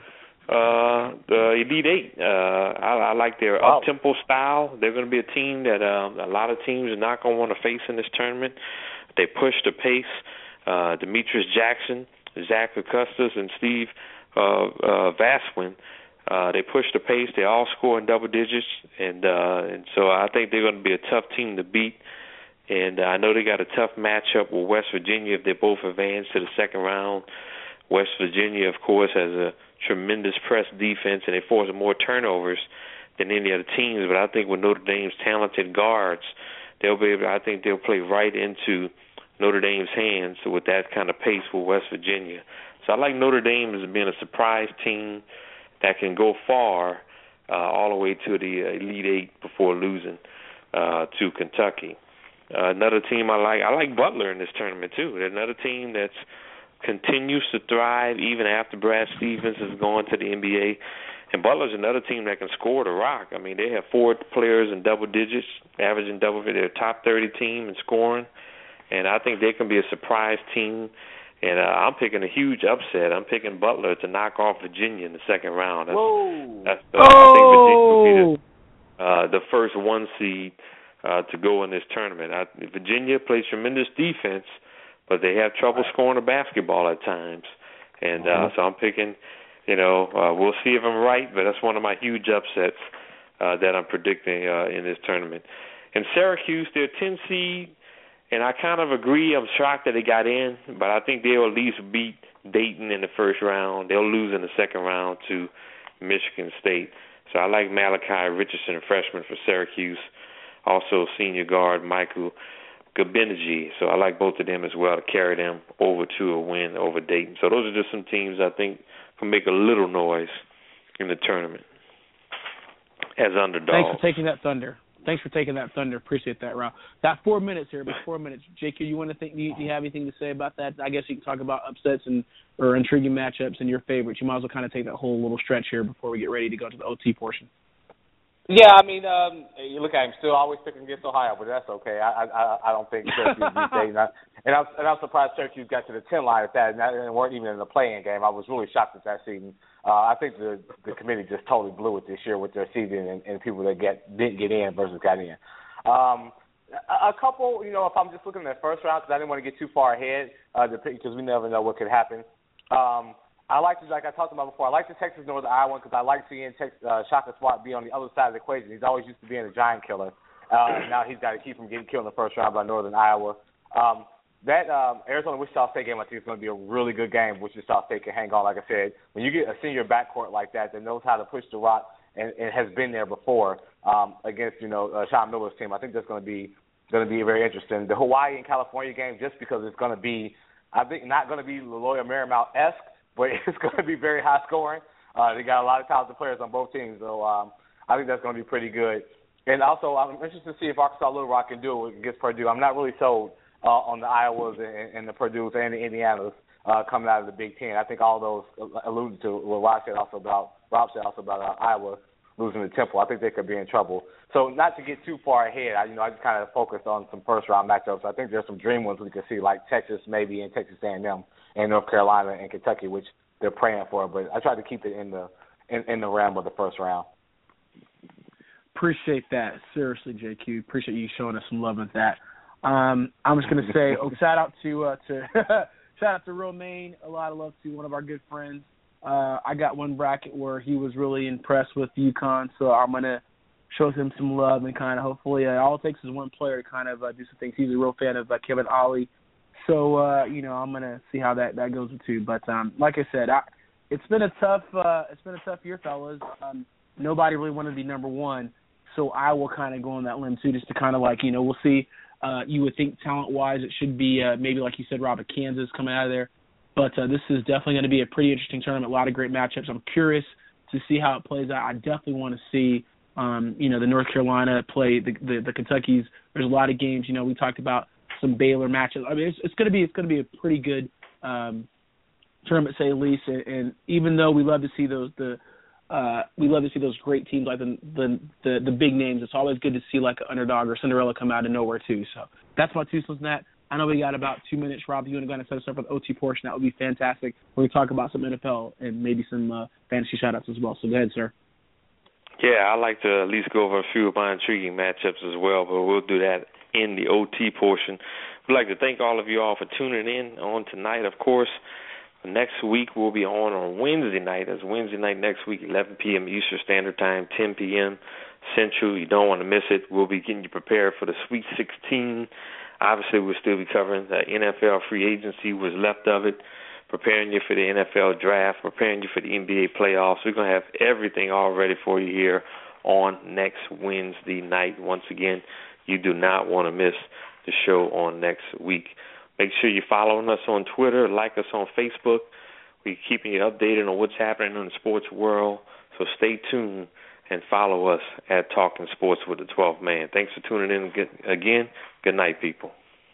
Speaker 8: uh, the Elite Eight. Uh, I, I like their wow. up-tempo style. They're going to be a team that um, a lot of teams are not going to want to face in this tournament. They push the pace. Uh, Demetrius Jackson, Zach Augustus, and Steve uh, uh, Vasquin, Uh, they push the pace. They all score in double digits, and uh, and so I think they're going to be a tough team to beat. And uh, I know they got a tough matchup with West Virginia if they both advance to the second round. West Virginia, of course, has a tremendous press defense, and they force more turnovers than any other teams. But I think with Notre Dame's talented guards, they'll be able. I think they'll play right into Notre Dame's hands with that kind of pace with West Virginia. So I like Notre Dame as being a surprise team that can go far uh, all the way to the Elite Eight before losing uh, to Kentucky. Uh, another team I like, I like Butler in this tournament too. They're another team that continues to thrive even after Brad Stevens has gone to the N B A. And Butler's another team that can score the rock. I mean, they have four players in double digits, averaging double. They're a top thirty team in scoring, and I think they can be a surprise team. And uh, I'm picking a huge upset. I'm picking Butler to knock off Virginia in the second round. That's,
Speaker 5: Whoa!
Speaker 8: That's, uh, oh! I think Virginia will be the, uh, the first one seed uh, to go in this tournament. I, Virginia plays tremendous defense, but they have trouble scoring the basketball at times. And uh, so I'm picking, you know, uh, we'll see if I'm right, but that's one of my huge upsets uh, that I'm predicting uh, in this tournament. And Syracuse, they're ten seed. And I kind of agree. I'm shocked that they got in, but I think they'll at least beat Dayton in the first round. They'll lose in the second round to Michigan State. So I like Malachi Richardson, a freshman for Syracuse. Also senior guard Michael Gabenji. So I like both of them as well to carry them over to a win over Dayton. So those are just some teams I think can make a little noise in the tournament as underdogs.
Speaker 5: Thanks for taking that thunder. Thanks for taking that thunder. Appreciate that, Rob. Got four minutes here, but four minutes. J Q, you want to think? Do you, do you have anything to say about that? I guess you can talk about upsets and or intriguing matchups and your favorites. You might as well kind of take that whole little stretch here before we get ready to go to the O T portion.
Speaker 7: Yeah, I mean, um, you look at him, still always picking against Ohio, but that's okay. I I, I don't think Syracuse beat Dayton. And I'm and I'm surprised Syracuse got to the ten line at that, and, that, and weren't even in the play-in game. I was really shocked at that season. Uh, I think the the committee just totally blew it this year with their seeding and, and people that get didn't get in versus got in. Um, a, a couple, you know, if I'm just looking at the first round, because I didn't want to get too far ahead, uh, because we never know what could happen. Um, I like to, like I talked about before, I like the Texas Northern Iowa because I like seeing Tex, uh, Shaka Smart be on the other side of the equation. He's always used to being a giant killer. Uh, now he's got to keep from getting killed in the first round by Northern Iowa. Um, that um, Arizona-Wichita State game, I think, is going to be a really good game. Wichita State can hang on, like I said. When you get a senior backcourt like that that knows how to push the rock and, and has been there before um, against, you know, uh, Sean Miller's team, I think that's going to be going to be very interesting. The Hawaii and California game, just because it's going to be, I think, not going to be Loyola Marymount-esque, but it's going to be very high scoring. Uh, they got a lot of talented players on both teams, so um, I think that's going to be pretty good. And also, I'm interested to see if Arkansas Little Rock can do it against Purdue. I'm not really sold uh, on the Iowas and, and the Purdues and the Indianas uh, coming out of the Big Ten. I think all those alluded to what Rob said also about Rob said also about uh, Iowa losing to Temple. I think they could be in trouble. So not to get too far ahead, I, you know, I just kind of focused on some first round matchups. I think there's some dream ones we could see, like Texas maybe and Texas A and M and North Carolina and Kentucky, which they're praying for. But I tried to keep it in the in, in the realm of the first round.
Speaker 5: Appreciate that. Seriously, J Q. Appreciate you showing us some love with that. Um, I'm just gonna say, oh, shout out to uh, to shout out to Real Maine. A lot of love to one of our good friends. Uh, I got one bracket where he was really impressed with UConn, so I'm gonna show him some love and kind of hopefully uh, all it takes is one player to kind of uh, do some things. He's a real fan of uh, Kevin Ollie, so uh, you know I'm gonna see how that, that goes too. But um, like I said, I, it's been a tough uh, it's been a tough year, fellas. Um, nobody really wanted to be number one, so I will kind of go on that limb too, just to kind of like you know we'll see. Uh, you would think talent-wise it should be uh, maybe like you said, Robert, Kansas coming out of there. But uh, this is definitely going to be a pretty interesting tournament. A lot of great matchups. I'm curious to see how it plays out. I definitely want to see, um, you know, the North Carolina play the, the the Kentuckys. There's a lot of games. You know, we talked about some Baylor matches. I mean, it's, it's going to be it's going to be a pretty good um, tournament, to say the least. And, and even though we love to see those the uh, we love to see those great teams like the, the the the big names, it's always good to see like an underdog or Cinderella come out of nowhere too. So that's my two cents on that. I know we got about two minutes, Rob. You want to go and set us up for the O T portion? That would be fantastic. We're going to talk about some N F L and maybe some uh, fantasy shout-outs as well. So go ahead, sir.
Speaker 8: Yeah, I'd like to at least go over a few of my intriguing matchups as well, but we'll do that in the O T portion. We'd like to thank all of you all for tuning in on tonight, of course. Next week we'll be on on Wednesday night. That's Wednesday night next week, eleven p.m. Eastern Standard Time, ten p.m. Central. You don't want to miss it. We'll be getting you prepared for the Sweet sixteen. Obviously, we'll still be covering the N F L free agency, what's left of it, preparing you for the N F L draft, preparing you for the N B A playoffs. We're going to have everything all ready for you here on next Wednesday night. Once again, you do not want to miss the show on next week. Make sure you're following us on Twitter, like us on Facebook. We're keeping you updated on what's happening in the sports world, so stay tuned and follow us at Talking Sports with the twelfth Man. Thanks for tuning in again. Good night, people.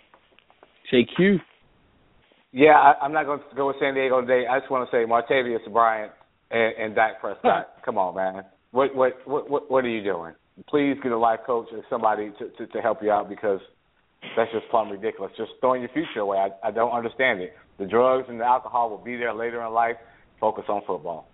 Speaker 5: J Q.
Speaker 7: Yeah, I, I'm not going to go with San Diego today. I just want to say Martavius Bryant and, and Dak Prescott. Come on, man. What, what what what what are you doing? Please get a life coach or somebody to, to, to help you out, because that's just plumb ridiculous. Just throwing your future away. I, I don't understand it. The drugs and the alcohol will be there later in life. Focus on football.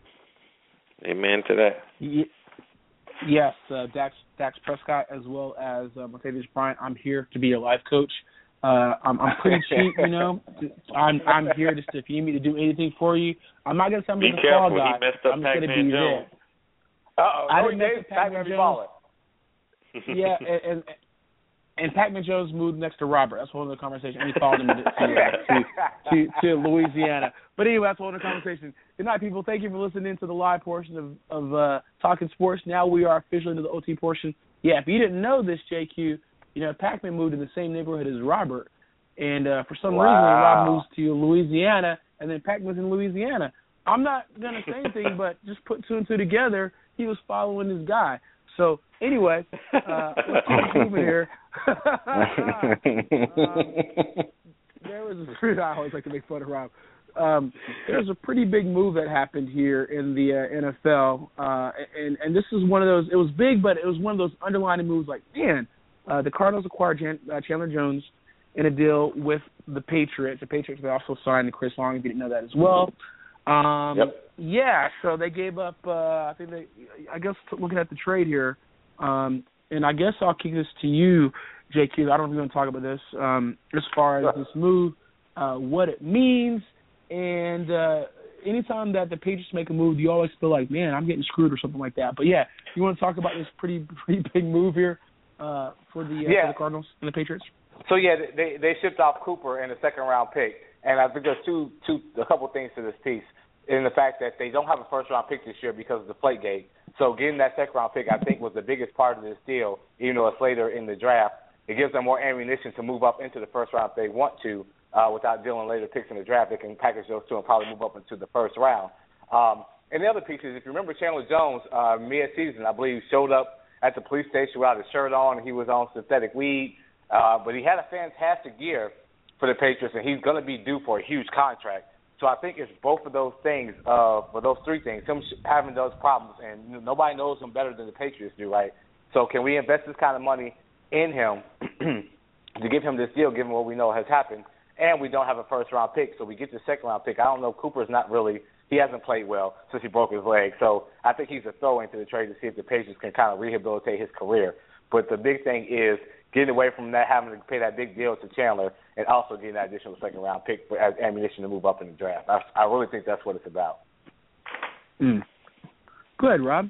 Speaker 8: Amen to that.
Speaker 5: Yes, uh, Dax, Dax Prescott as well as uh, Martavius Bryant. I'm here to be your life coach. Uh, I'm, I'm pretty cheap, you know. I'm I'm here just to, if you need me to do anything for you. I'm not gonna tell me the fall guy.
Speaker 8: He messed up
Speaker 5: I'm just gonna be there.
Speaker 7: Uh oh,
Speaker 5: I
Speaker 7: no,
Speaker 5: didn't mess up Pac-Man Jones. Yeah, and, and and Pac-Man Jones moved next to Robert. That's a whole other conversation. And he followed him to, to, to, to Louisiana. But anyway, that's a whole other conversation. Good night, people. Thank you for listening to the live portion of, of uh, Talking Sports. Now we are officially into the O T portion. Yeah, if you didn't know this, J Q, you know, Pac-Man moved in the same neighborhood as Robert. And uh, for some
Speaker 7: wow.
Speaker 5: reason, Rob moves to Louisiana, and then Pac-Man's in Louisiana. I'm not going to say anything, but just put two and two together, he was following this guy. So, anyway, uh, let's keep moving here. um, there was a, I always like to make fun of Rob. Um, there was a pretty big move that happened here in the uh, N F L, uh, and, and this is one of those, it was big, but it was one of those underlining moves like, man, uh, the Cardinals acquired Jan, uh, Chandler Jones in a deal with the Patriots. The Patriots, they also signed Chris Long, if you didn't know that as well. Um,
Speaker 7: yep.
Speaker 5: Yeah, so they gave up, uh, I think they, I guess looking at the trade here, um, and I guess I'll kick this to you, J Q. I don't know if you want to talk about this, um, as far as this move, uh, what it means, and uh, anytime that the Patriots make a move, you always feel like, man, I'm getting screwed or something like that. But, yeah, you want to talk about this pretty pretty big move here uh, for, the, uh,
Speaker 7: yeah.
Speaker 5: for the Cardinals and the Patriots?
Speaker 7: So, yeah, they they shipped off Cooper in the second-round pick, and I think there's two, two, a couple things to this piece. In the fact that they don't have a first-round pick this year because of the Deflategate. So getting that second-round pick, I think, was the biggest part of this deal, even though it's later in the draft. It gives them more ammunition to move up into the first round if they want to uh, without dealing later picks in the draft. They can package those two and probably move up into the first round. Um, and the other piece is, if you remember Chandler Jones, uh, mid-season, I believe, showed up at the police station without his shirt on, and he was on synthetic weed. Uh, but he had a fantastic year for the Patriots, and he's going to be due for a huge contract. So I think it's both of those things, uh, or those three things, him having those problems, and nobody knows him better than the Patriots do, right? So can we invest this kind of money in him to give him this deal, given what we know has happened, and we don't have a first-round pick, so we get the second-round pick. I don't know, Cooper's not really – he hasn't played well since he broke his leg, so I think he's a throw into the trade to see if the Patriots can kind of rehabilitate his career. But the big thing is getting away from that, having to pay that big deal to Chandler, and also getting that additional second-round pick for, as ammunition to move up in the draft. I, I really think that's what it's about.
Speaker 5: Mm. Go ahead, Rob.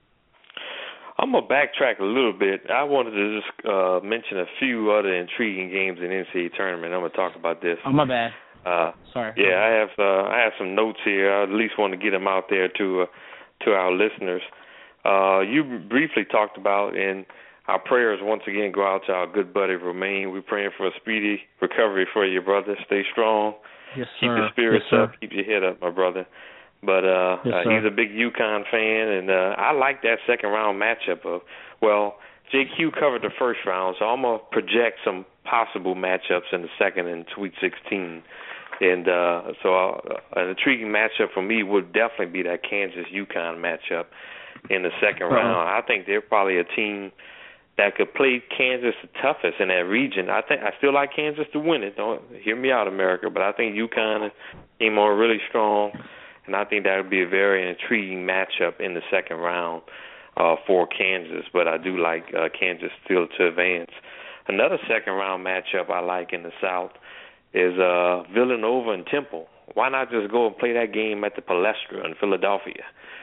Speaker 8: I'm going to backtrack a little bit. I wanted to just uh, mention a few other intriguing games in the N C double A tournament. I'm going to talk about this.
Speaker 5: Oh, my bad.
Speaker 8: Uh,
Speaker 5: Sorry.
Speaker 8: Yeah, I have uh, I have some notes here. I at least want to get them out there to uh, to our listeners. Uh, you briefly talked about, and our prayers once again go out to our good buddy Romaine. We're praying for a speedy recovery for you, brother. Stay strong.
Speaker 5: Yes,
Speaker 8: Keep
Speaker 5: sir.
Speaker 8: your spirits
Speaker 5: yes,
Speaker 8: up. Keep your head up, my brother. But uh,
Speaker 5: yes,
Speaker 8: uh, he's a big UConn fan, and uh, I like that second round matchup of, well, J Q covered the first round, so I'm going to project some possible matchups in the second and Sweet sixteen. And uh, so uh, an intriguing matchup for me would definitely be that Kansas-UConn matchup in the second uh-huh. round. I think they're probably a team that could play Kansas the toughest in that region. I think I still like Kansas to win it. Don't hear me out, America, but I think UConn came on really strong, and I think that would be a very intriguing matchup in the second round uh, for Kansas. But I do like uh, Kansas still to advance. Another second round matchup I like in the South is uh, Villanova and Temple. Why not just go and play that game at the Palestra in Philadelphia?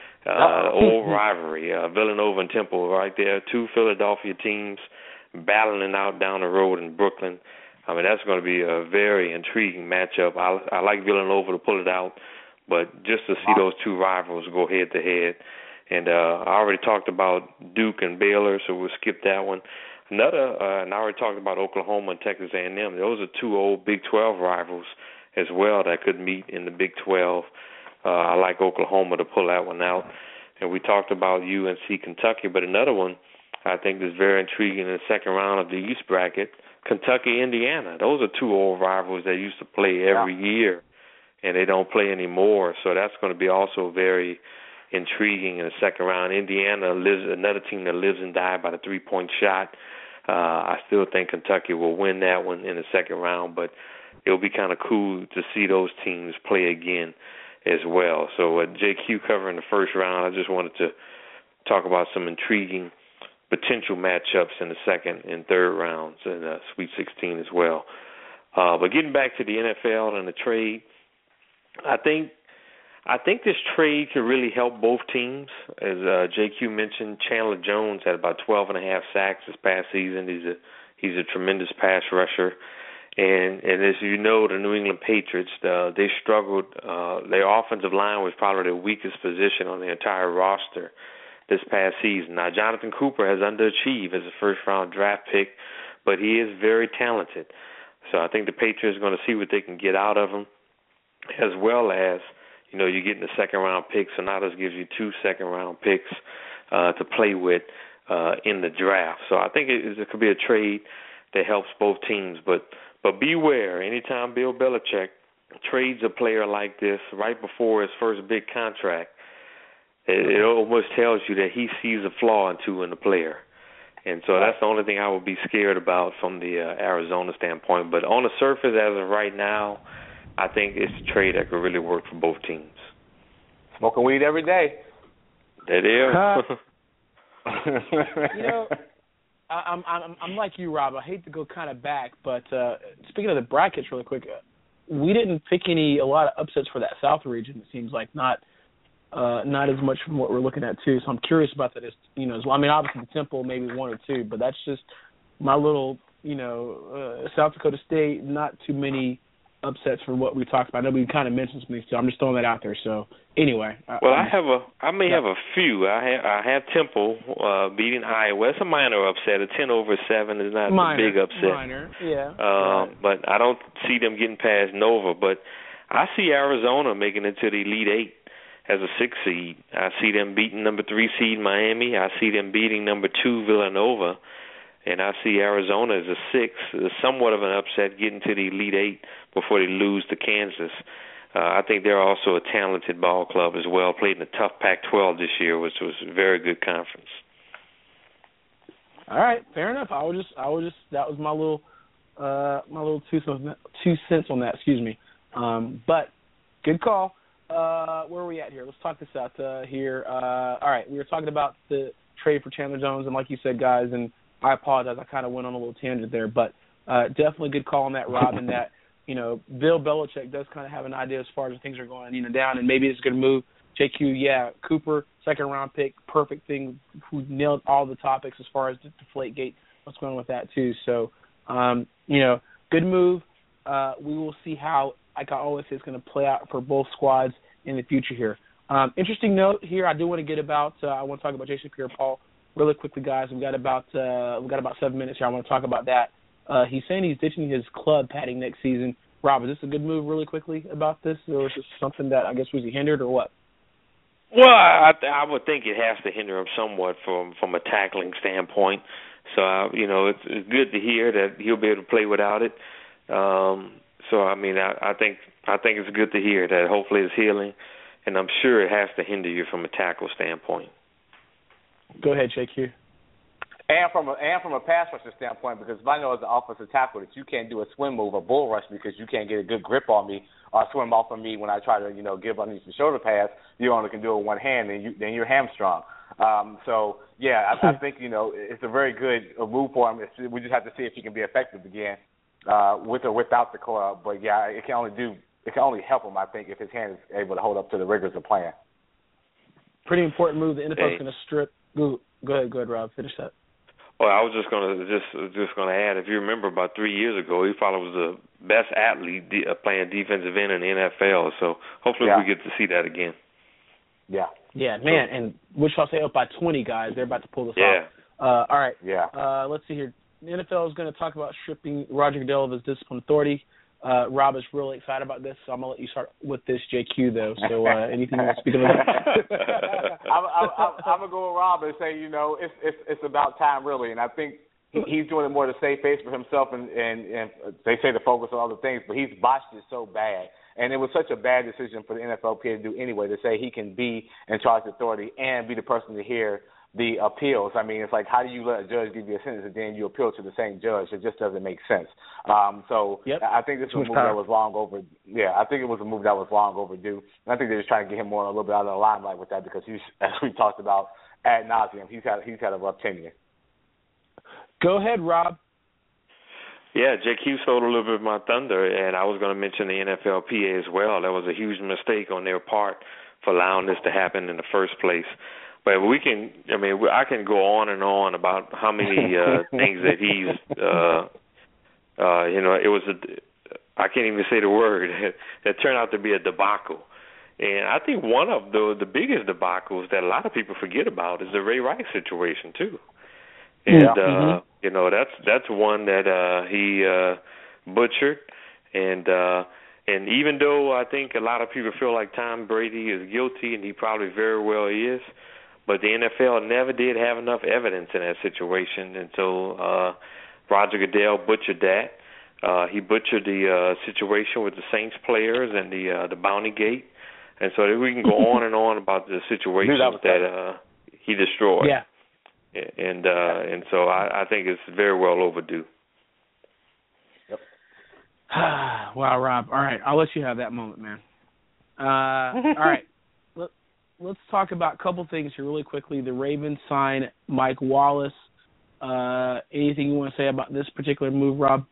Speaker 8: Uh, old rivalry, uh, Villanova and Temple right there, two Philadelphia teams battling out down the road in Brooklyn. I mean, that's going to be a very intriguing matchup. I, I like Villanova to pull it out, but just to see those two rivals go head-to-head. And uh, I already talked about Duke and Baylor, so we'll skip that one. Another, uh, and I already talked about Oklahoma and Texas A and M. Those are two old Big twelve rivals as well that could meet in the Big twelve. Uh, I like Oklahoma to pull that one out. And we talked about U N C Kentucky, but another one I think is very intriguing in the second round of the East bracket, Kentucky Indiana. Those are two old rivals that used to play every yeah. year, and they don't play anymore. So that's going to be also very intriguing in the second round. Indiana lives another team that lives and dies by the three-point shot. Uh, I still think Kentucky will win that one in the second round, but it'll be kind of cool to see those teams play again as well. So uh, J Q covering the first round, I just wanted to talk about some intriguing potential matchups in the second and third rounds and uh, Sweet sixteen as well. Uh, but getting back to the N F L and the trade, I think I think this trade could really help both teams. As uh, J Q mentioned, Chandler Jones had about twelve and a half sacks this past season. He's a He's a tremendous pass rusher. And and as you know, the New England Patriots, uh, they struggled. Uh, their offensive line was probably their weakest position on the entire roster this past season. Now, Jonathan Cooper has underachieved as a first-round draft pick, but he is very talented. So I think the Patriots are going to see what they can get out of him, as well as, you know, you're getting a second-round pick, so now this gives you two second-round picks uh, to play with uh, in the draft. So I think it, it could be a trade that helps both teams, but But beware, anytime Bill Belichick trades a player like this right before his first big contract, it, it almost tells you that he sees a flaw or two in the player. And so that's the only thing I would be scared about from the uh, Arizona standpoint. But on the surface, as of right now, I think it's a trade that could really work for both teams.
Speaker 7: Smoking weed every day.
Speaker 8: That is.
Speaker 5: You know, I'm I'm I'm like you, Rob. I hate to go kind of back, but uh, speaking of the brackets, really quick, uh, we didn't pick any a lot of upsets for that South region. It seems like not uh, not as much from what we're looking at too. So I'm curious about that. As you know, as well. I mean, obviously the Temple maybe one or two, but that's just my little you know uh, South Dakota State. Not too many upsets for what we talked about. I know we kind of mentioned some things too. I'm just throwing that out there. So anyway,
Speaker 8: well,
Speaker 5: I,
Speaker 8: I have a, I may have a few. I have, I have Temple uh, beating Iowa. It's a minor upset. A ten over seven is not
Speaker 5: minor,
Speaker 8: a big upset.
Speaker 5: Minor, yeah.
Speaker 8: Uh, right. But I don't see them getting past Nova. But I see Arizona making it to the Elite Eight as a six seed. I see them beating number three seed Miami. I see them beating number two Villanova. And I see Arizona as a six, somewhat of an upset, getting to the Elite Eight before they lose to Kansas. Uh, I think they're also a talented ball club as well. Played in a tough Pac twelve this year, which was a very good conference.
Speaker 5: All right, fair enough. I was just, I was just, that was my little, uh, my little two cents, two cents on that. Excuse me. Um, but good call. Uh, where are we at here? Let's talk this out uh, here. Uh, all right, we were talking about the trade for Chandler Jones, and like you said, guys, and I apologize, I kind of went on a little tangent there, but uh, definitely a good call on that, Rob, and that, you know, Bill Belichick does kind of have an idea as far as things are going, you know, down, and maybe it's going to move. J Q, yeah, Cooper, second-round pick, perfect thing, who nailed all the topics as far as the Deflategate, what's going on with that, too. So, um, you know, good move. Uh, we will see how, like I always say, it's going to play out for both squads in the future here. Um, interesting note here, I do want to get about, uh, I want to talk about Jason Pierre-Paul. Really quickly, guys, we've got about uh, we've got about seven minutes here. I want to talk about that. Uh, he's saying he's ditching his club padding next season. Rob, is this a good move? Really quickly about this, or is this something that I guess was he hindered or what?
Speaker 8: Well, I, I would think it has to hinder him somewhat from from a tackling standpoint. So uh, you know, it's, it's good to hear that he'll be able to play without it. Um, so I mean, I, I think I think it's good to hear that. Hopefully, it's healing, and I'm sure it has to hinder you from a tackle standpoint.
Speaker 5: Go ahead, J Q.
Speaker 7: And from a and from a pass rusher standpoint, because if I know as an offensive tackle that you can't do a swim move or bull rush because you can't get a good grip on me or swim off of me when I try to, you know, give underneath the shoulder pass, you only can do it with one hand, and you then you're hamstrung. Um, so yeah, I, I think you know it's a very good uh, move for him. It's, we just have to see if he can be effective again uh, with or without the club. But yeah, it can only do it can only help him, I think, if his hand is able to hold up to the rigors of playing.
Speaker 5: Pretty important move. The N F L's
Speaker 8: hey.
Speaker 5: going to strip. Go, go ahead, go ahead, Rob. Finish that.
Speaker 8: Well, I was just gonna just just gonna add. If you remember, about three years ago, he probably was the best athlete de- playing defensive end in the N F L. So hopefully
Speaker 7: yeah.
Speaker 8: we get to see that again.
Speaker 7: Yeah.
Speaker 5: Yeah, man. And Wichita State up by twenty, guys. They're about to pull this
Speaker 8: yeah.
Speaker 5: off. Uh, all right.
Speaker 7: Yeah.
Speaker 5: Uh, let's see here. The N F L is going to talk about stripping Roger Goodell of his discipline authority. Uh, Rob is really excited about this, so I'm going to let you start with this, J Q, though. So uh, anything you want to speak about?
Speaker 7: I'm, I'm, I'm, I'm going to go with Rob and say, you know, it's it's it's about time, really. And I think he, he's doing it more to save face for himself, and, and, and they say to focus on other things, but he's botched it so bad. And it was such a bad decision for the N F L P A to do anyway, to say he can be in charge of authority and be the person to hear the appeals. I mean, it's like, how do you let a judge give you a sentence and then you appeal to the same judge? It just doesn't make sense. Um, so
Speaker 5: yep.
Speaker 7: I think this was a move that was long over. Yeah, I think it was a move that was long overdue. And I think they're just trying to get him more a little bit out of the limelight with that because he's, as we talked about ad nauseum, he's had he's had a rough tenure.
Speaker 5: Go ahead, Rob.
Speaker 8: Yeah, J Q stole a little bit of my thunder, and I was going to mention the N F L P A as well. That was a huge mistake on their part for allowing this to happen in the first place. but we can. I mean, I can go on and on about how many uh, things that he's. Uh, uh, you know, it was a. I can't even say the word that turned out to be a debacle. And I think one of the the biggest debacles that a lot of people forget about is the Ray Rice situation too. And
Speaker 5: yeah.
Speaker 8: uh,
Speaker 5: mm-hmm.
Speaker 8: you know, that's that's one that uh, he uh, butchered. And uh, and even though I think a lot of people feel like Tom Brady is guilty, and he probably very well is, but the N F L never did have enough evidence in that situation, and so uh, Roger Goodell butchered that. Uh, he butchered the uh, situation with the Saints players and the uh, the Bounty Gate. And so we can go on and on about the situations that, that uh, he destroyed.
Speaker 5: Yeah.
Speaker 8: And uh, and so I, I think it's very well overdue.
Speaker 7: Yep.
Speaker 5: Wow, Rob. All right, I'll let you have that moment, man. Uh, all right, Let, let's talk about a couple things here really quickly. The Ravens sign Mike Wallace. Uh, anything you want to say about this particular move, Rob?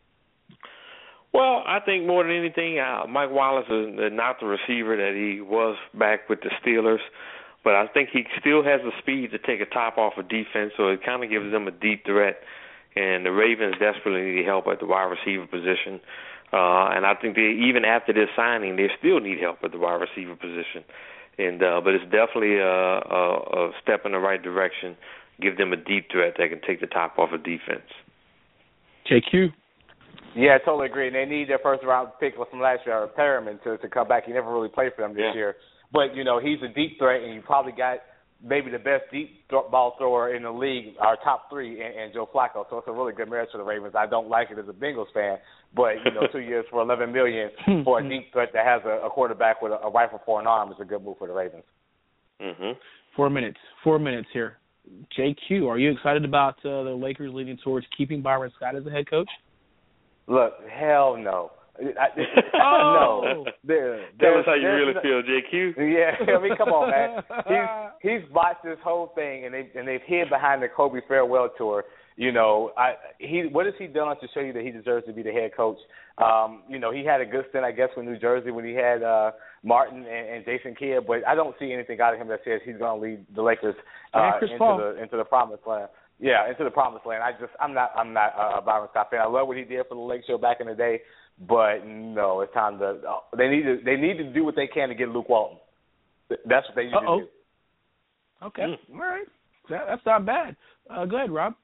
Speaker 8: Well, I think more than anything, uh, Mike Wallace is not the receiver that he was back with the Steelers, but I think he still has the speed to take a top off of defense, so it kind of gives them a deep threat, and the Ravens desperately need help at the wide receiver position. Uh, and I think they, even after this signing, they still need help at the wide receiver position. And uh, but it's definitely a, a, a step in the right direction, give them a deep threat that can take the top off of defense.
Speaker 5: J Q?
Speaker 7: Yeah, I totally agree. And they need their first round pick from last year, Perriman, to, to come back. He never really played for them this
Speaker 8: yeah.
Speaker 7: year. But, you know, he's a deep threat, and you probably got maybe the best deep th- ball thrower in the league, our top three, and, and Joe Flacco. So it's a really good marriage for the Ravens. I don't like it as a Bengals fan, but, you know, two years for eleven million dollars for a deep threat that has a, a quarterback with a, a rifle for an arm is a good move for the Ravens.
Speaker 8: Mm-hmm.
Speaker 5: Four minutes. Four minutes here. J Q, are you excited about uh, the Lakers leaning towards keeping Byron Scott as the head coach?
Speaker 7: Look, hell no. I,
Speaker 5: oh.
Speaker 7: No. There,
Speaker 8: Tell us how you really feel, J Q.
Speaker 7: Yeah, I mean, come on, man. He's he's botched this whole thing, and they and they've hid behind the Kobe farewell tour. You know, I he what has he done to show you that he deserves to be the head coach? Um, you know, he had a good stint, I guess, with New Jersey when he had uh, Martin and, and Jason Kidd, but I don't see anything out of him that says he's going to lead the Lakers uh, into
Speaker 5: Paul.
Speaker 7: the into the promised land. Yeah, into the promised land. I just, I'm not, I'm not a Byron Scott fan. I love what he did for the Lake Show back in the day, but no, it's time to. They need to, they need to do what they can to get Luke Walton. That's what they need
Speaker 5: Uh-oh.
Speaker 7: to do.
Speaker 5: Okay, mm. all right, that, that's not bad. Uh, go ahead, Rob.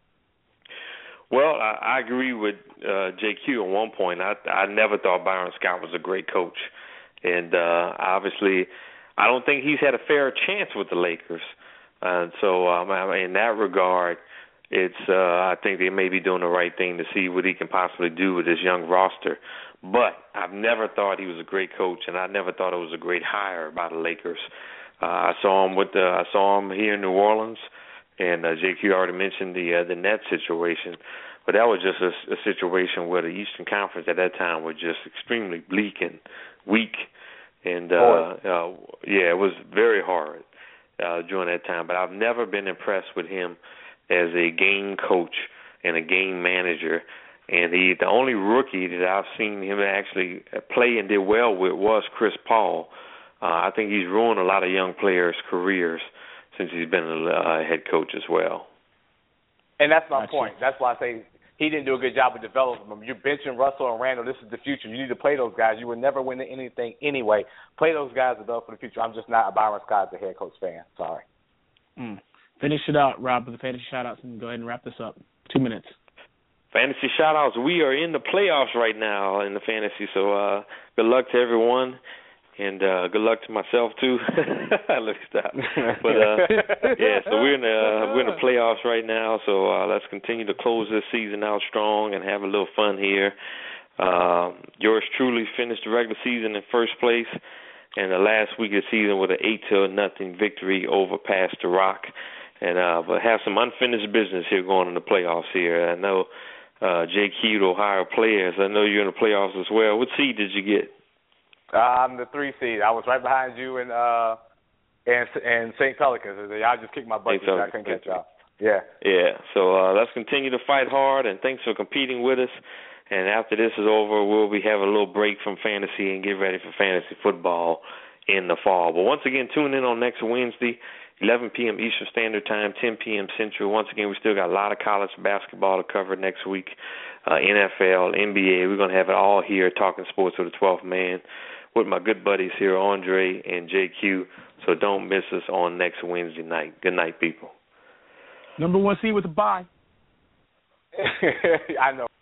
Speaker 8: Well, I, I agree with uh, J Q on one point. I, I never thought Byron Scott was a great coach, and uh, obviously, I don't think he's had a fair chance with the Lakers. And so, um, in that regard, it's uh, I think they may be doing the right thing to see what he can possibly do with his young roster. But I've never thought he was a great coach, and I never thought it was a great hire by the Lakers. Uh, I saw him with the, I saw him here in New Orleans, and uh, J Q already mentioned the uh, the Nets situation. But that was just a, a situation where the Eastern Conference at that time was just extremely bleak and weak, and uh, uh, yeah, it was very hard. Uh, during that time, but I've never been impressed with him as a game coach and a game manager. And he, the only rookie that I've seen him actually play and did well with was Chris Paul. Uh, I think he's ruined a lot of young players' careers since he's been a uh, head coach as well.
Speaker 7: And that's my
Speaker 5: Gotcha.
Speaker 7: point. That's why I say he didn't do a good job of developing them. You're benching Russell and Randall. This is the future. You need to play those guys. You will never win anything anyway. Play those guys develop for the future. I'm just not a Byron Scott as a head coach fan. Sorry.
Speaker 5: Mm. Finish it out, Rob, with the fantasy shout-outs, and go ahead and wrap this up. Two minutes.
Speaker 8: Fantasy shout-outs. We are in the playoffs right now in the fantasy, so uh, good luck to everyone. And uh, good luck to myself too. Look, stop. But uh, yeah, so we're in the uh, we're in the playoffs right now. So uh, let's continue to close this season out strong and have a little fun here. Uh, yours truly finished the regular season in first place, and the last week of the season with an eight to nothing victory over Pastor Rock. And uh, but have some unfinished business here going in the playoffs here. I know uh, J Q, Ohio players. I know you're in the playoffs as well. What seed did you get?
Speaker 7: Uh, I'm the three seed. I was right behind you and uh and and Saint Pelicans. Y'all just kicked my butt. I couldn't catch y'all. Yeah.
Speaker 8: Yeah. So uh, let's continue to fight hard, and thanks for competing with us. And after this is over, we'll be having a little break from fantasy and get ready for fantasy football in the fall. But once again, tune in on next Wednesday, eleven p.m. Eastern Standard Time, ten p.m. Central. Once again, we still got a lot of college basketball to cover next week, uh, N F L, N B A. We're going to have it all here, talking sports with the twelfth man, with my good buddies here, Andre and J Q. So don't miss us on next Wednesday night. Good night, people.
Speaker 5: Number one seed with a bye.
Speaker 7: I know.